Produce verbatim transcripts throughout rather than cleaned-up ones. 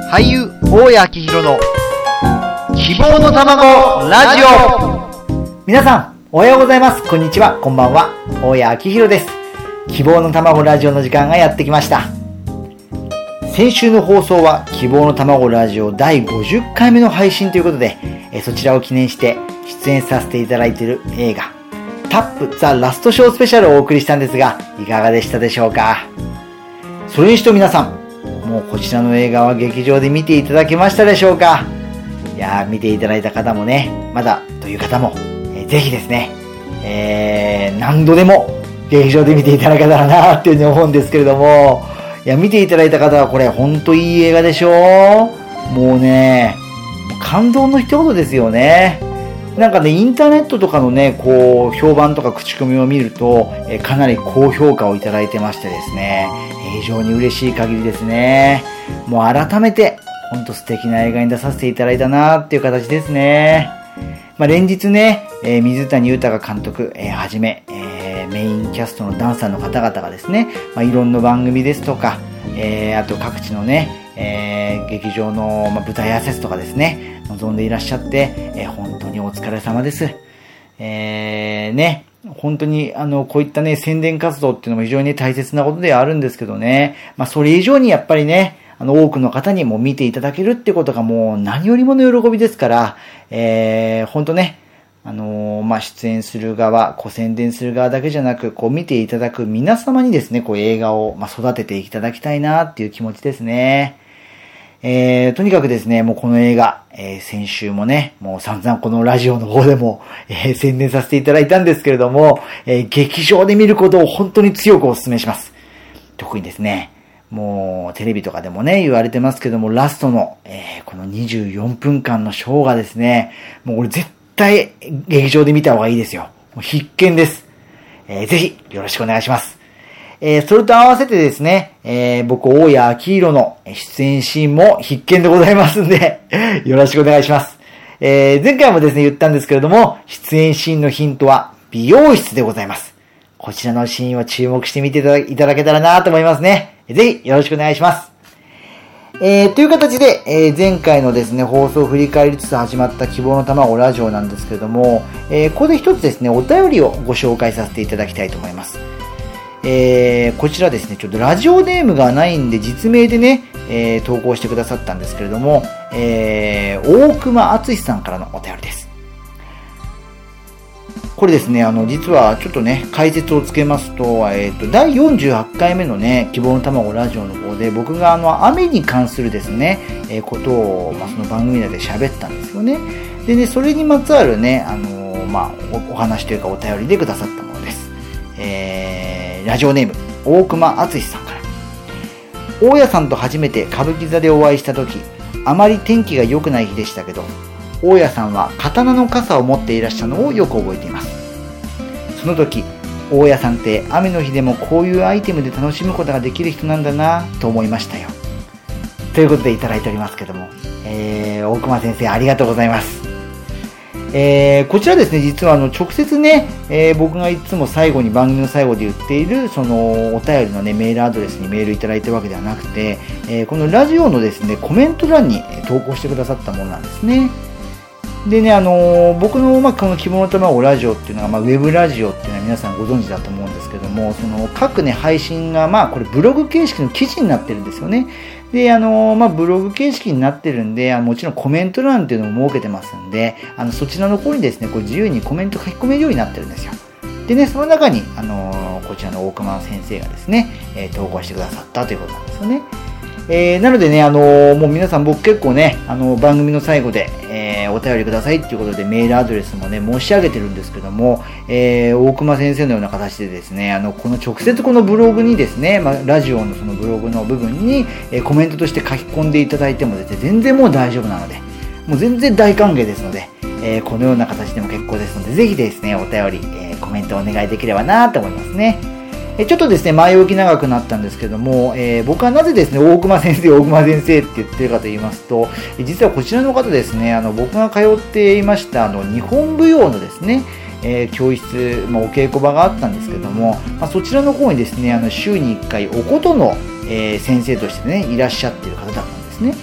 俳優大谷昭弘の希望の卵ラジオ。 皆さんおはようございます。こんにちは、こんばんは。大谷昭弘です。希望の卵ラジオの時間がやってきました。先週の放送は希望の卵ラジオだいごじゅっかいめの配信ということで、えそちらを記念して出演させていただいている映画タップザラストショースペシャルをお送りしたんですが、いかがでしたでしょうか。それにしても皆さん、もうこちらの映画は劇場で見ていただけましたでしょうか。いやー、見ていただいた方もね、まだという方も、えー、ぜひですね、えー、何度でも劇場で見ていただけたらなっていうふうに思うんですけれども、いや、見ていただいた方はこれほんといい映画でしょう。もうね、感動の一言ですよね。なんかね、インターネットとかのね、こう、評判とか口コミを見ると、えー、かなり高評価をいただいてましてですね、非常に嬉しい限りですね。もう改めて、ほんと素敵な映画に出させていただいたなっていう形ですね。まあ、連日ね、えー、水谷豊監督、えー、はじめ、えー、メインキャストのダンサーの方々がですね、まあ、いろんな番組ですとか、えー、あと各地のね、えー、劇場の、まあ、舞台挨拶とかですね、望んでいらっしゃって、えー、本当にお疲れ様です。えー、ね、本当にあのこういったね宣伝活動っていうのも非常に大切なことではあるんですけどね、まあそれ以上にやっぱりね、あの多くの方にも見ていただけるってことがもう何よりもの喜びですから、えー、本当ね、あのー、まあ出演する側、こう宣伝する側だけじゃなく、こう見ていただく皆様にですね、こう映画をまあ育てていただきたいなっていう気持ちですね。えー、とにかくですね、もうこの映画、えー、先週もね、もう散々このラジオの方でも、えー、宣伝させていただいたんですけれども、えー、劇場で見ることを本当に強くお勧めします。特にですね、もうテレビとかでもね、言われてますけども、ラストの、えー、このにじゅうよんぷんかんのショーがですね、もうこれ絶対劇場で見た方がいいですよ。もう必見です。えー、ぜひよろしくお願いします。えー、それと合わせてですね、えー、僕、大谷昭弘の出演シーンも必見でございますんで、よろしくお願いします。えー、前回もですね、言ったんですけれども、出演シーンのヒントは美容室でございます。こちらのシーンを注目してみていただ、いただけたらなと思いますね。ぜひよろしくお願いします。えー、という形で、えー、前回のですね、放送を振り返りつつ始まった希望の卵ラジオなんですけれども、えー、ここで一つですね、お便りをご紹介させていただきたいと思います。えー、こちらですね、ちょっとラジオネームがないんで実名でね、えー、投稿してくださったんですけれども、えー、大熊敦さんからのお便りです。これですね、あの、実はちょっとね、解説をつけますと、えっと、だいよんじゅうはちかいめのね、希望の卵ラジオの方で、僕があの、雨に関するですね、えー、ことを、まあ、その番組内で喋ったんですよね。でね、それにまつわるね、あのー、まあお、お話というかお便りでくださったものです。えー、ラジオネーム、大熊敦さんから。大谷さんと初めて歌舞伎座でお会いしたとき、あまり天気が良くない日でしたけど、大谷さんは刀の傘を持っていらっしゃるのをよく覚えています。その時、大谷さんって雨の日でもこういうアイテムで楽しむことができる人なんだなと思いましたよ。ということでいただいておりますけども、えー、大熊先生ありがとうございます。えー、こちらですね、実はあの直接ね、えー、僕がいつも最後に番組の最後で言っているそのお便りのねメールアドレスにメールいただいてるわけではなくて、えー、このラジオのですねコメント欄に投稿してくださったものなんですね。でね、あのー、僕の、まあ、この希望の卵ラジオっていうのは、まあ、ウェブラジオっていうのは皆さんご存知だと思うんですけども、その各ね、配信が、まあ、これブログ形式の記事になってるんですよね。で、あのー、まあ、ブログ形式になってるんで、あもちろんコメント欄っていうのも設けてますんで、あの、そちらの方にですね、こう自由にコメント書き込めるようになってるんですよ。でね、その中に、あのー、こちらの大熊先生がですね、えー、投稿してくださったということなんですよね。えー、なのでね、あのー、もう皆さん僕結構ね、あのー、番組の最後で、えー、お便りくださいっていうことでメールアドレスもね、申し上げてるんですけども、えー、大熊先生のような形でですね、あの、この直接このブログにですね、まあ、ラジオのそのブログの部分に、えー、コメントとして書き込んでいただいてもですね、全然もう大丈夫なので、もう全然大歓迎ですので、えー、このような形でも結構ですので、ぜひですね、お便り、えー、コメントお願いできればなと思いますね。ちょっとですね、前置き長くなったんですけども、えー、僕はなぜですね、大熊先生、大熊先生って言ってるかと言いますと、実はこちらの方ですね、あの、僕が通っていました、あの、日本舞踊のですね、えー、教室、まあ、お稽古場があったんですけども、まあ、そちらの方にですね、あの、週にいっかいお琴の、えー、先生としてね、いらっしゃっている方だったんですね。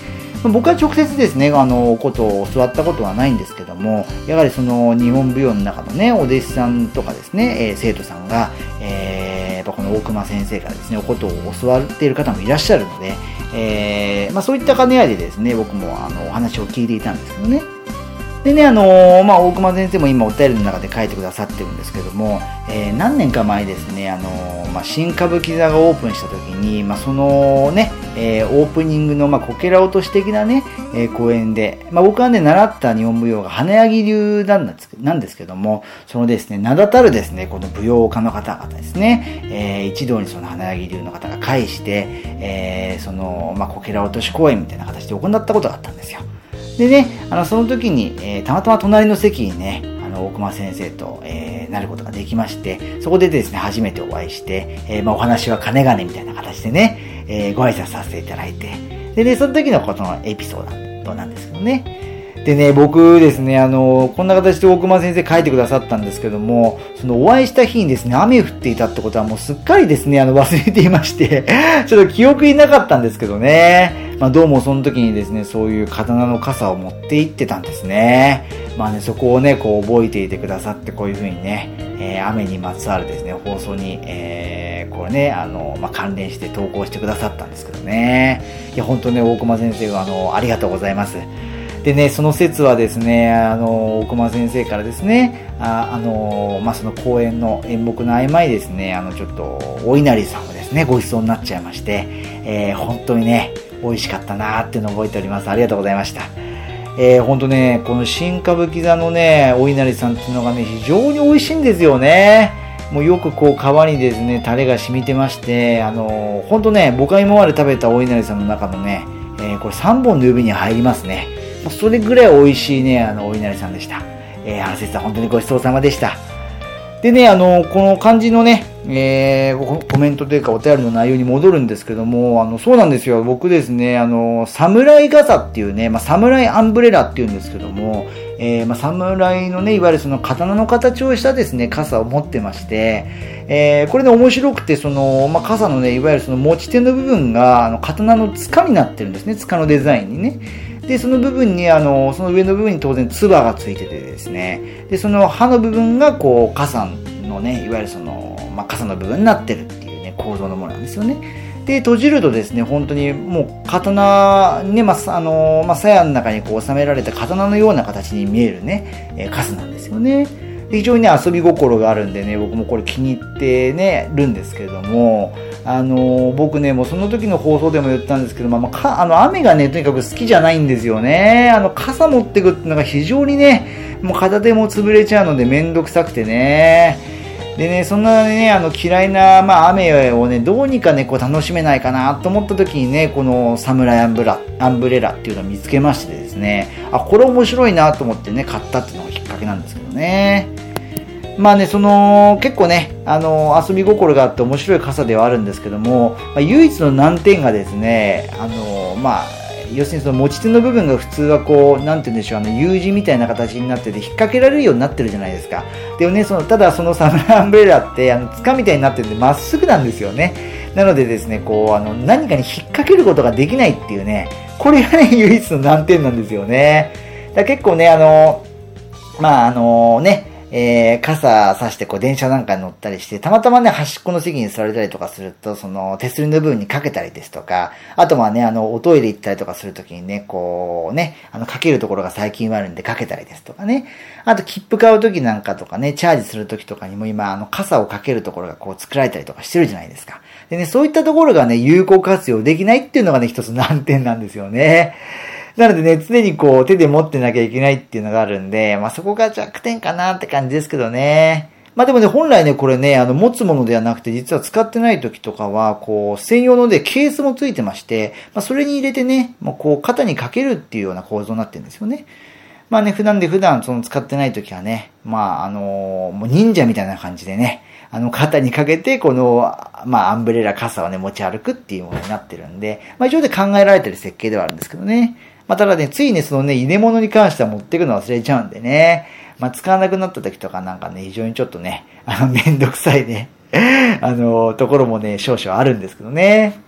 僕は直接ですね、あの、ことを教わったことはないんですけども、やはりその日本舞踊の中のね、お弟子さんとかですね、えー、生徒さんが、えー、やっぱこの大熊先生からですね、おことを教わっている方もいらっしゃるので、えー、まあそういった兼ね合いでですね、僕もあの、お話を聞いていたんですけどね。でね、あのー、まあ、大熊先生も今お便りの中で書いてくださってるんですけども、えー、何年か前ですね、あのー、まあ、新歌舞伎座がオープンした時に、まあ、そのね、えー、オープニングの、まあ、こけら落とし的なね、えー、公演で、まあ、僕はね、習った日本舞踊が花柳流なんですなんですけども、そのですね、名だたるですね、この舞踊家の方々ですね、えー、一堂にその花柳流の方が会して、えー、その、まあ、こけら落とし公演みたいな形で行ったことがあったんですよ。でね、あの、その時に、えー、たまたま隣の席にね、あの、大熊先生と、えー、なることができまして、そこでですね、初めてお会いして、えー、まあ、お話は金々みたいな形でね、えー、ご挨拶させていただいて、でね、その時のことのエピソードなんですけどね。でね、僕ですね、あの、こんな形で大熊先生書いてくださったんですけども、そのお会いした日にですね、雨降っていたってことはもうすっかりですね、あの、忘れていまして、ちょっと記憶になかったんですけどね。まあどうもその時にですね、そういう刀の傘を持って行ってたんですね。まあね、そこをね、こう覚えていてくださって、こういう風にね、えー、雨にまつわるですね、放送に、えー、これね、あの、まあ関連して投稿してくださったんですけどね。いや、本当ね、大熊先生があの、ありがとうございます。でね、その説はですね、あの、大熊先生からですね、あ、あの、まあ、その公演の演目の合間にですね、あの、ちょっと、お稲荷さんをですね、ご馳走になっちゃいまして、えー、本当にね、美味しかったなーっていうのを覚えております。ありがとうございました。えー、本当ね、この新歌舞伎座のね、お稲荷さんっていうのがね、非常に美味しいんですよね。もうよくこう皮にですね、タレが染みてまして、あの、本当ね、僕が今まで食べたお稲荷さんの中のね、えー、これさんぼんの指に入りますね。それぐらい美味しいね、あの、お稲荷さんでした。えー、原節さん本当にごちそうさまでした。でね、あの、この漢字のね、えー、コメントというかお便りの内容に戻るんですけども、あの、そうなんですよ。僕ですね、あの、侍傘っていうね、まあ、侍アンブレラっていうんですけども、えー、まあ、侍のね、いわゆるその刀の形をしたですね、傘を持ってまして、えー、これね、面白くて、その、まあ、傘のね、いわゆるその持ち手の部分が、あの、刀の柄になってるんですね、柄のデザインにね。で、その部分に、あの、その上の部分に当然、つばがついててですね、で、その刃の部分が、こう、傘のね、いわゆるその、まあ、傘の部分になってるっていうね、構造のものなんですよね。で、閉じるとですね、本当にもう、刀、ね、まあ、あの、まあ、鞘の中にこう収められた刀のような形に見えるね、えー、傘なんですよね。非常にね、遊び心があるんでね、僕もこれ気に入ってね、るんですけれども、あのー、僕ね、もうその時の放送でも言ったんですけど、まあ、まあ、か、あの、雨がね、とにかく好きじゃないんですよね。あの、傘持ってくっていうのが非常にね、もう片手も潰れちゃうのでめんどくさくてね。でね、そんなね、あの、嫌いな、まあ、雨をね、どうにかね、こう楽しめないかなと思った時にね、このサムライアンブラ、アンブレラっていうのを見つけましてですね、あ、これ面白いなと思ってね、買ったっていうのがきっかけなんですけどね。まあね、その、結構ね、あの、遊び心があって面白い傘ではあるんですけども、まあ、唯一の難点がですね、あの、まあ、要するにその持ち手の部分が普通はこう、なんて言うんでしょう、あの U 字みたいな形になってて引っ掛けられるようになってるじゃないですか。でもね、その、ただそのサムライアンブレラって、あの、塚みたいになってるんでまっすぐなんですよね。なのでですね、こう、あの、何かに引っ掛けることができないっていうね、これがね、唯一の難点なんですよね。だから結構ね、あの、まあ、あのね、えー、傘さしてこう電車なんかに乗ったりして、たまたまね、端っこの席に座れたりとかすると、その手すりの部分にかけたりですとか、あとはね、あの、おトイレ行ったりとかするときにね、こうね、あの、かけるところが最近あるんでかけたりですとかね。あと、切符買うときなんかとかね、チャージするときとかにも今、あの、傘をかけるところがこう作られたりとかしてるじゃないですか。でね、そういったところがね、有効活用できないっていうのがね、一つ難点なんですよね。なのでね、常にこう手で持ってなきゃいけないっていうのがあるんで、まあそこが弱点かなって感じですけどね。まあでもね、本来ね、これね、あの、持つものではなくて、実は使ってない時とかは、こう、専用のでケースもついてまして、まあそれに入れてね、もうこう、肩にかけるっていうような構造になってるんですよね。まあね、普段で普段その使ってない時はね、まああの、もう忍者みたいな感じでね、あの、肩にかけて、この、まあアンブレラ傘をね、持ち歩くっていうものになってるんで、まあ一応で考えられてる設計ではあるんですけどね。まあ、ただね、ついね、そのね、入れ物に関しては持ってくの忘れちゃうんでね。まあ、使わなくなった時とかなんかね、非常にちょっとね、あの、めんどくさいね、あの、ところもね、少々あるんですけどね。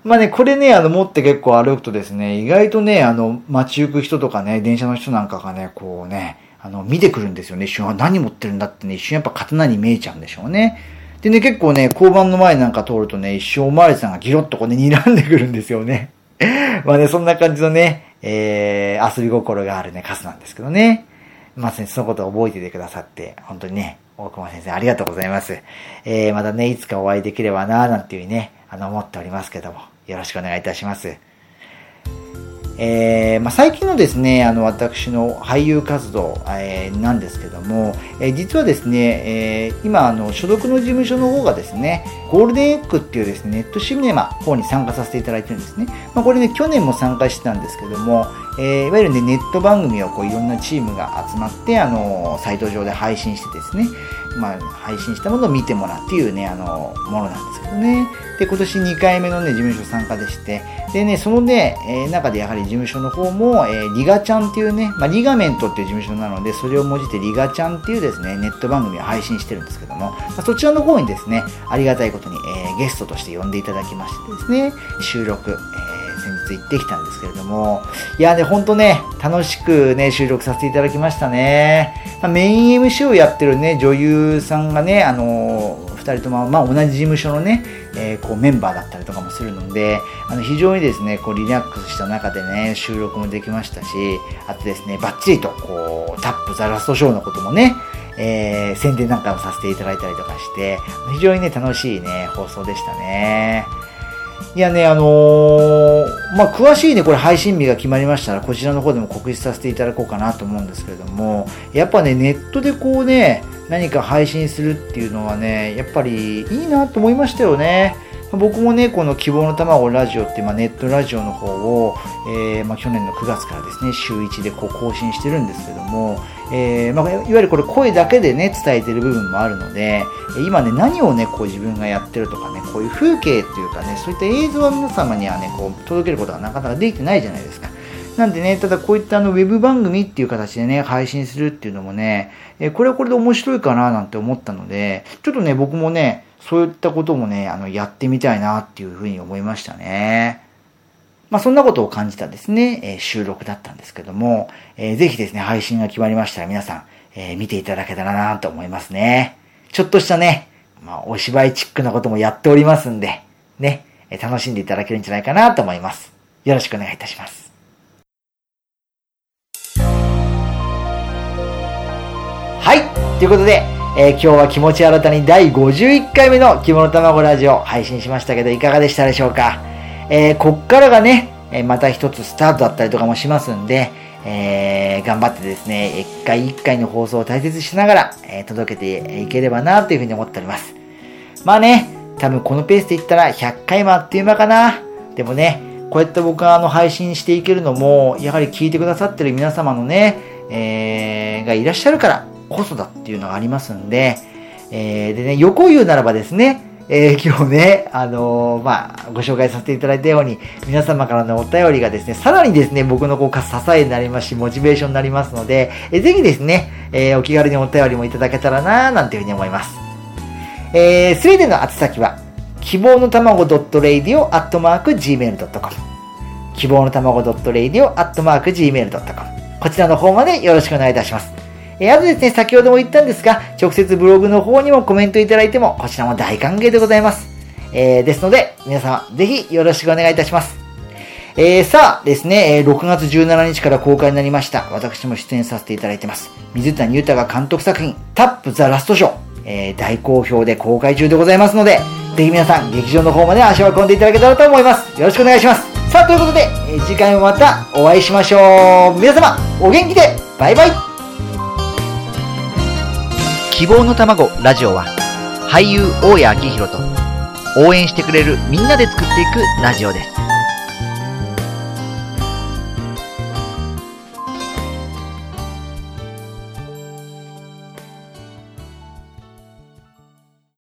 まあね、これね、あの、持って結構歩くとですね、意外とね、あの、街行く人とかね、電車の人なんかがね、こうね、あの、見てくるんですよね。一瞬、何持ってるんだってね、一瞬やっぱ刀に見えちゃうんでしょうね。でね、結構ね、交番の前なんか通るとね、一瞬おまわりさんがギロッとこうね、睨んでくるんですよね。まあね、そんな感じのね、えー、遊び心があるね、カスなんですけどね。まあね、そのことを覚えていてくださって、本当にね、大熊先生ありがとうございます。えー、またね、いつかお会いできればな、なんていうふうにね、あの、思っておりますけども、よろしくお願いいたします。えー、まあ、最近のですね、あの、私の俳優活動、えー、なんですけども、えー、実はですね、えー、今、あの、所属の事務所の方がですね、ゴールデンエッグっていうですね、ネットシネマ方に参加させていただいてるんですね。まあ、これね、去年も参加してたんですけども、えー、いわゆるね、ネット番組をこう、いろんなチームが集まって、あの、サイト上で配信してですね、まあ、配信したものを見てもらうっていうね、あの、ものなんですけどね。で、今年にかいめのね、事務所参加でして、でね、そのね、えー、中でやはり事務所の方も、えー、リガちゃんっていうね、まあ、リガメントっていう事務所なので、それをもじってリガちゃんっていうですね、ネット番組を配信してるんですけども、まあ、そちらの方にですね、ありがたいことに、えー、ゲストとして呼んでいただきましてですね、収録、えー、先日行ってきたんですけれども、いやね、ほんとね、楽しくね、収録させていただきましたね。まあ、メイン エムシー をやってるね、女優さんがね、あのー、二人とも、まあ、同じ事務所のね、えー、こうメンバーだったりとかもするので、あの非常にですね、こうリラックスした中でね、収録もできましたし、あとですね、バッチリと、こう、タップザラストショーのこともね、えー、宣伝なんかもさせていただいたりとかして、非常にね、楽しいね、放送でしたね。いやね、あのー、まあ、詳しいね、これ配信日が決まりましたら、こちらの方でも告知させていただこうかなと思うんですけれども、やっぱね、ネットでこうね、何か配信するっていうのはね、やっぱりいいなと思いましたよね。僕もね、この希望の卵ラジオっていう、まあ、ネットラジオの方を、えーまあ、去年のくがつからですね、週いちでこう更新してるんですけども、えーまあ、いわゆるこれ声だけでね、伝えてる部分もあるので、今ね、何をね、こう自分がやってるとかね、こういう風景っていうかね、そういった映像は皆様にはね、こう届けることがなかなかできてないじゃないですか。なんでね、ただこういったあのウェブ番組っていう形でね、配信するっていうのもね、えこれはこれで面白いかななんて思ったので、ちょっとね、僕もね、そういったこともね、あの、やってみたいなっていうふうに思いましたね。まあ、そんなことを感じたですね、えー、収録だったんですけども、えー、ぜひですね、配信が決まりましたら皆さん、えー、見ていただけたらなと思いますね。ちょっとしたね、まあ、お芝居チックなこともやっておりますんで、ね、えー、楽しんでいただけるんじゃないかなと思います。よろしくお願いいたします。はい、ということで、えー、今日は気持ち新たにだいごじゅういっかいめの希望の卵ラジオ配信しましたけど、いかがでしたでしょうか。えー、こっからがね、えー、また一つスタートだったりとかもしますんで、えー、頑張ってですね、一回一回の放送を大切にしながら、えー、届けていければなというふうに思っております。まあね、多分このペースでいったらひゃっかいもあっという間かな。でもね、こうやって僕があの配信していけるのも、やはり聞いてくださってる皆様のね、えー、がいらっしゃるからこそだっていうのがありますんで、えー、でね、横を言うならばですね、えー、今日ね、あのー、まあ、ご紹介させていただいたように、皆様からのお便りがですね、さらにですね、僕のこう、支えになりますし、モチベーションになりますので、えー、ぜひですね、えー、お気軽にお便りもいただけたらなぁ、なんていうふうに思います。えー、すべての宛先は、希望の卵 .radio アットマーク ジーメールドットコム 希望の卵 .radio アットマーク ジーメールドットコム こちらの方までよろしくお願いいたします。えー、あとですね、先ほども言ったんですが、直接ブログの方にもコメントいただいても、こちらも大歓迎でございます。えー、ですので、皆様、ぜひよろしくお願いいたします。えー、さあですね、ろくがつじゅうしちにちから公開になりました。私も出演させていただいてます。水谷豊監督作品、タップザラストショー、えー、大好評で公開中でございますので、ぜひ皆さん、劇場の方まで足を運んでいただけたらと思います。よろしくお願いします。さあ、ということで、えー、次回もまたお会いしましょう。皆様、お元気で、バイバイ。 希望の卵ラジオは俳優大谷明宏と応援してくれるみんなで作っていくラジオです。